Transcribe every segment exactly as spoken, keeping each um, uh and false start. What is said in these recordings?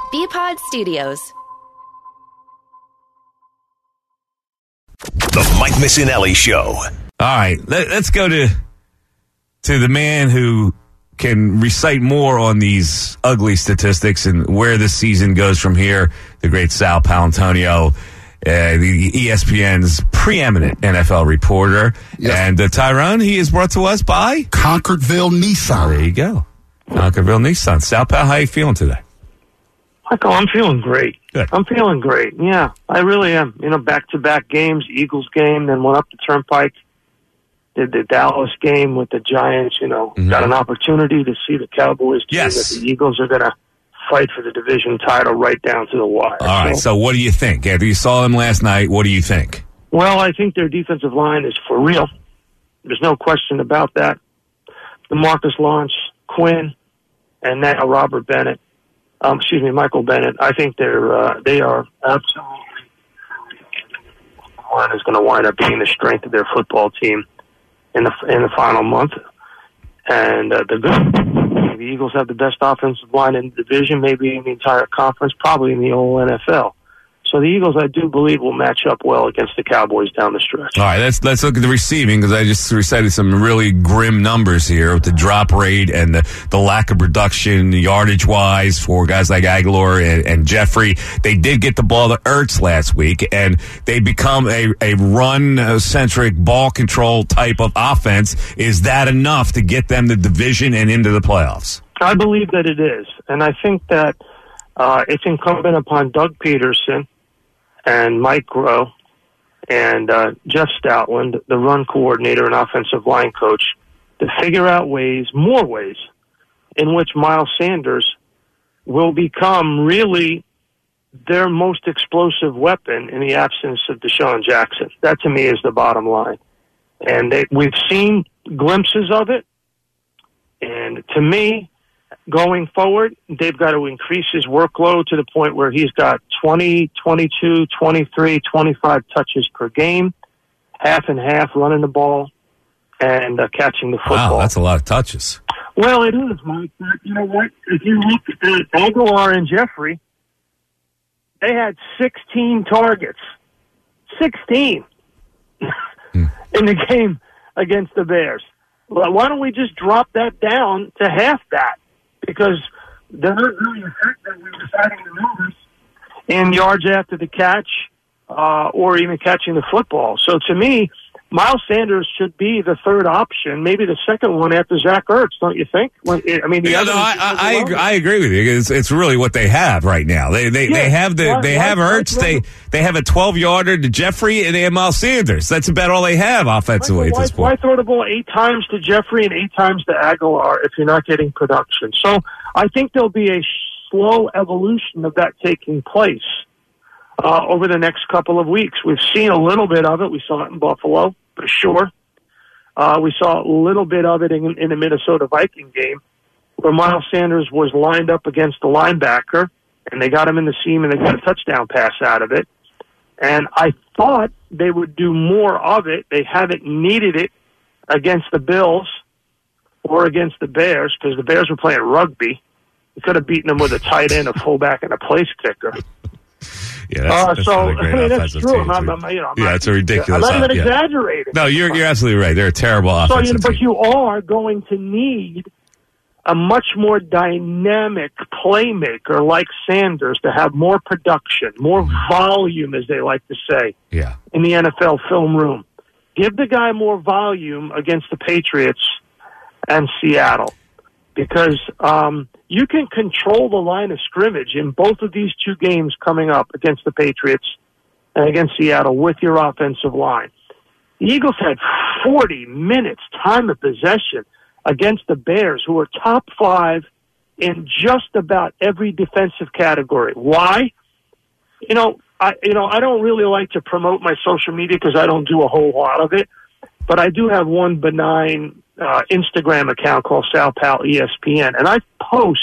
B-Pod Studios. The Mike Missinelli Show. All right, let, let's go to to the man who can recite more on these ugly statistics and where this season goes from here, the great Sal Paolantonio, uh, the E S P N's preeminent N F L reporter. Yes. And uh, Tyrone, he is brought to us by Concordville Nissan. There you go. Concordville Nissan. Sal Pal, how you feeling today? Michael, I'm feeling great. Good. I'm feeling great. Yeah, I really am. You know, back-to-back games, Eagles game, then went up the Turnpike, did the Dallas game with the Giants. You know, Mm-hmm. got an opportunity to see the Cowboys team Yes. that the Eagles are going to fight for the division title right down to the wire. All right, so what do you think? After you saw them last night, what do you think? Well, I think their defensive line is for real. There's no question about that. The Marcus Lawrence, Quinn, and now Robert Bennett. Um, excuse me, Michael Bennett. I think they're uh, they are absolutely one is going to wind up being the strength of their football team in the in the final month. And uh, the good, the Eagles have the best offensive line in the division, maybe in the entire conference, probably in the whole N F L. So the Eagles, I do believe, will match up well against the Cowboys down the stretch. All right, let's let's look at the receiving because I just recited some really grim numbers here with the drop rate and the, the lack of production yardage wise for guys like Aguilar and, and Jeffrey. They did get the ball to Ertz last week, and they become a a run centric ball control type of offense. Is that enough to get them the division and into the playoffs? I believe that it is, and I think that uh, it's incumbent upon Doug Peterson and Mike Groh and uh, Jeff Stoutland, the run coordinator and offensive line coach, to figure out ways, more ways, in which Miles Sanders will become really their most explosive weapon in the absence of Deshaun Jackson. That, to me, is the bottom line. And they, we've seen glimpses of it, and to me, going forward, they've got to increase his workload to the point where he's got twenty, twenty-two, twenty-three, twenty-five touches per game, half and half running the ball and uh, catching the football. Wow, that's a lot of touches. Well, it is, Mike. But you know what? If you look at Aguilar and Jeffrey, they had sixteen targets. sixteen hmm. in the game against the Bears. Well, why don't we just drop that down to half that? Because they're not really effectively deciding the numbers in yards after the catch uh, or even catching the football. So to me, Miles Sanders should be the third option, maybe the second one after Zach Ertz, don't you think? When, I mean, the yeah, other no, I, I, I, agree, I agree with you. It's, it's really what they have right now. They they, Yeah, they have the why- they why- have why Ertz. throw They the- they have a twelve yarder to Jeffrey, and they have Miles Sanders. That's about all they have offensively why, at this why point. throw the ball eight times to Jeffrey and eight times to Aguilar if you're not getting production? So I think there'll be a slow evolution of that taking place uh, over the next couple of weeks. We've seen a little bit of it. We saw it in Buffalo, for sure. Uh, we saw a little bit of it in, in the Minnesota Viking game where Miles Sanders was lined up against the linebacker, and they got him in the seam, and they got a touchdown pass out of it. And I thought they would do more of it. They haven't needed it against the Bills or against the Bears because the Bears were playing rugby. You could have beaten them with a tight end, a fullback, and a place kicker. Yeah, that's, Uh, that's so, not a great I mean, that's offensive true. team. I'm, I'm, you know, I'm yeah, not- it's a ridiculous. I'm not even off- yeah. exaggerating. No, you're you're absolutely right. They're a terrible So, offensive you know, but team. you are going to need a much more dynamic playmaker like Sanders to have more production, more volume, as they like to say, Yeah. in the N F L film room. Give the guy more volume against the Patriots and Seattle because um, you can control the line of scrimmage in both of these two games coming up against the Patriots and against Seattle with your offensive line. The Eagles had forty minutes time of possession against the Bears, who are top five in just about every defensive category. Why? You know, I you know I don't really like to promote my social media because I don't do a whole lot of it, but I do have one benign uh, Instagram account called Sal Pal E S P N, and I post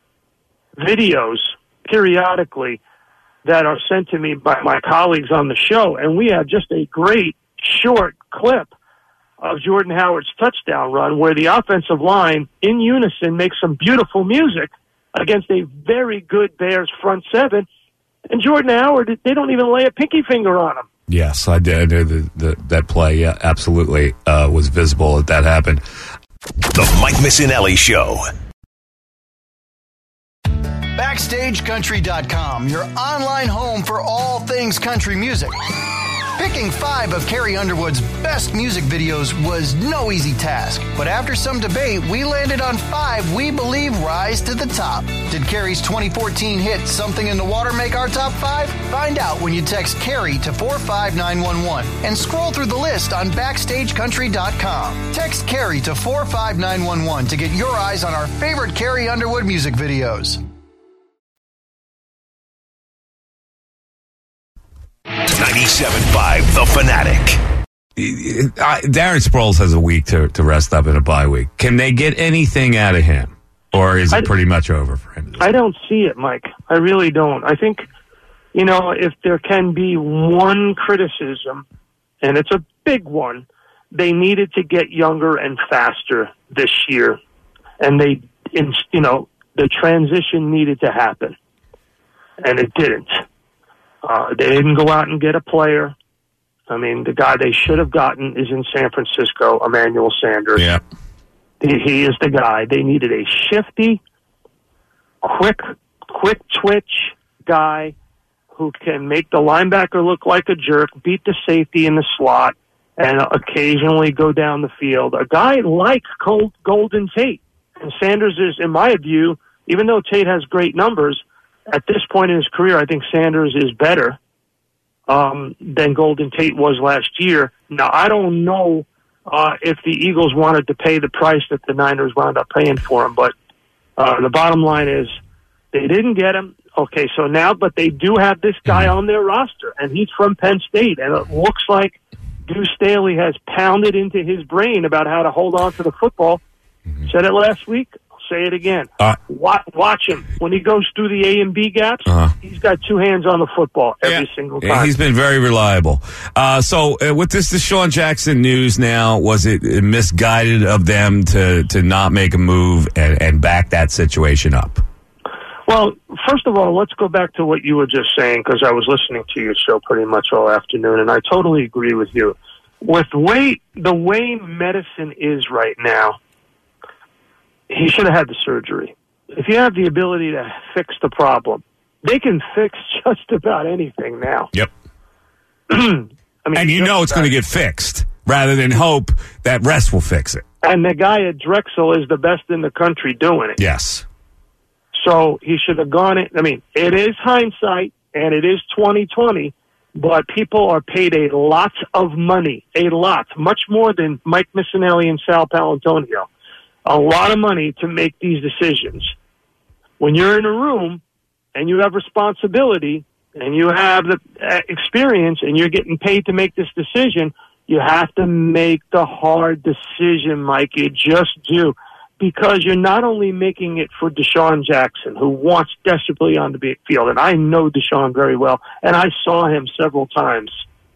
videos periodically that are sent to me by my colleagues on the show, and we have just a great short clip of Jordan Howard's touchdown run where the offensive line in unison makes some beautiful music against a very good Bears front seven. And Jordan Howard, they don't even lay a pinky finger on him. Yes, I did. The, the, that play, yeah, absolutely uh, was visible that that happened. The Mike Missinelli Show. Backstage Country dot com, your online home for all things country music. Picking five of Carrie Underwood's best music videos was no easy task, but after some debate, we landed on five we believe rise to the top. Did Carrie's twenty fourteen hit Something in the Water make our top five? Find out when you text Carrie to four five nine one one and scroll through the list on Backstage Country dot com. Text Carrie to four five nine one one to get your eyes on our favorite Carrie Underwood music videos. ninety-seven point five The Fanatic. Uh, Darren Sproles has a week to, to rest up in a bye week. Can they get anything out of him? Or is it I, pretty much over for him? I don't see it, Mike. I really don't. I think, you know, if there can be one criticism, and it's a big one, they needed to get younger and faster this year. And they, you know, the transition needed to happen. And it didn't. Uh, they didn't go out and get a player. I mean, the guy they should have gotten is in San Francisco, Emmanuel Sanders. Yeah. He, he is the guy. They needed a shifty, quick, quick twitch guy who can make the linebacker look like a jerk, beat the safety in the slot, and occasionally go down the field. A guy like Gold, Golden Tate. And Sanders is, in my view, even though Tate has great numbers, at this point in his career, I think Sanders is better um, than Golden Tate was last year. Now, I don't know uh, if the Eagles wanted to pay the price that the Niners wound up paying for him, but uh, the bottom line is they didn't get him. Okay, so now, but they do have this guy on their roster, and he's from Penn State, and it looks like Deuce Staley has pounded into his brain about how to hold on to the football. Mm-hmm. Said it last week. Say it again. Uh, watch, watch him. When he goes through the A and B gaps, uh-huh. he's got two hands on the football every yeah. single time. Yeah, he's been very reliable. Uh, so uh, with this Deshaun Jackson news now, was it misguided of them to, to not make a move and, and back that situation up? Well, first of all, let's go back to what you were just saying, because I was listening to your show pretty much all afternoon, and I totally agree with you. With way, the way medicine is right now, he should have had the surgery. If you have the ability to fix the problem, they can fix just about anything now. Yep. I mean, and you know it's going to get fixed rather than hope that rest will fix it. And the guy at Drexel is the best in the country doing it. Yes. So he should have gone in. I mean, it is hindsight, and it is twenty twenty, but people are paid a lot of money, a lot, much more than Mike Missinelli and Sal Palantonio. A lot of money to make these decisions. When you're in a room and you have responsibility and you have the experience and you're getting paid to make this decision, you have to make the hard decision, Mike. You just do. Because you're not only making it for Deshaun Jackson, who wants desperately on the field, and I know Deshaun very well, and I saw him several times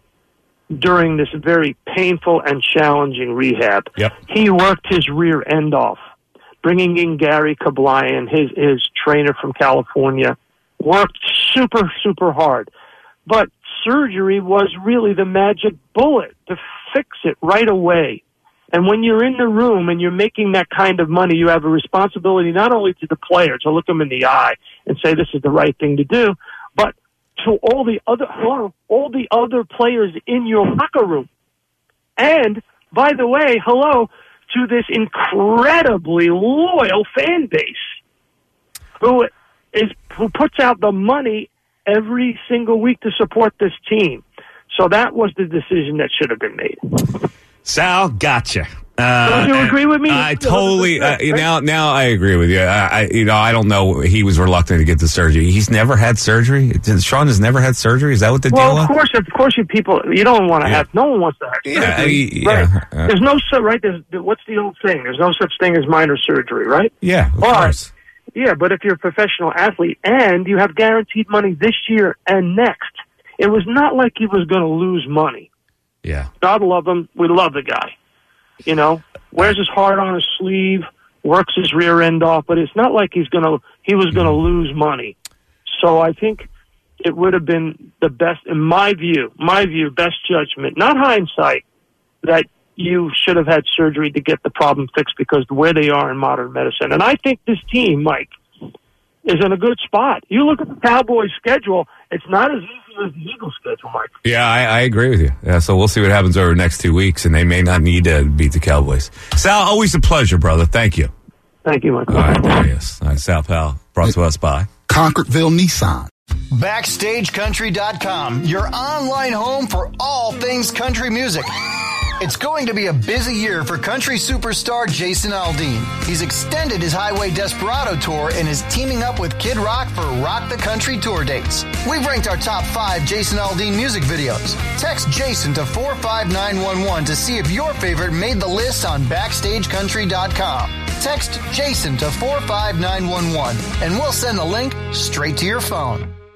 during this very painful and challenging rehab. Yep. He worked his rear end off, bringing in Gary Kablayan, his, his trainer from California, worked super, super hard. But surgery was really the magic bullet to fix it right away. And when you're in the room and you're making that kind of money, you have a responsibility not only to the player to look him in the eye and say this is the right thing to do, but to all the other all the other players in your locker room. And, by the way, hello to this incredibly loyal fan base who is who puts out the money every single week to support this team. So that was the decision that should have been made. Sal, gotcha. Uh, Don't you agree with me? I totally uh, now. Now I agree with you. I, I, you know, I don't know. He was reluctant to get the surgery. He's never had surgery. Sean has never had surgery. Is that what the well, deal? Well, of course, of course, you people. You don't want to yeah. have. No one wants to have surgery. Yeah, I, right? yeah. Uh, There's no so right. There's what's the old thing? There's no such thing as minor surgery, right? Yeah, of but, course. Yeah, but if you're a professional athlete and you have guaranteed money this year and next, it was not like he was going to lose money. Yeah. God love him. We love the guy. You know, wears his heart on his sleeve, works his rear end off, but it's not like he's gonna he was gonna lose money. So I think it would have been the best, in my view, my view, best judgment, not hindsight, that you should have had surgery to get the problem fixed because of where they are in modern medicine. And I think this team, Mike, is in a good spot. You look at the Cowboys' schedule, it's not as easy as the Eagles' schedule, Mike. Yeah, I, I agree with you. Yeah, so we'll see what happens over the next two weeks, and they may not need to beat the Cowboys. Sal, always a pleasure, brother. Thank you. Thank you, Mike. All right, there he is. All right, Sal Pal, brought to us by Concordville Nissan. Backstage Country dot com, your online home for all things country music. It's going to be a busy year for country superstar Jason Aldean. He's extended his Highway Desperado tour and is teaming up with Kid Rock for Rock the Country tour dates. We've ranked our top five Jason Aldean music videos. Text Jason to four five nine one one to see if your favorite made the list on Backstage Country dot com. Text Jason to four five nine one one and we'll send the link straight to your phone.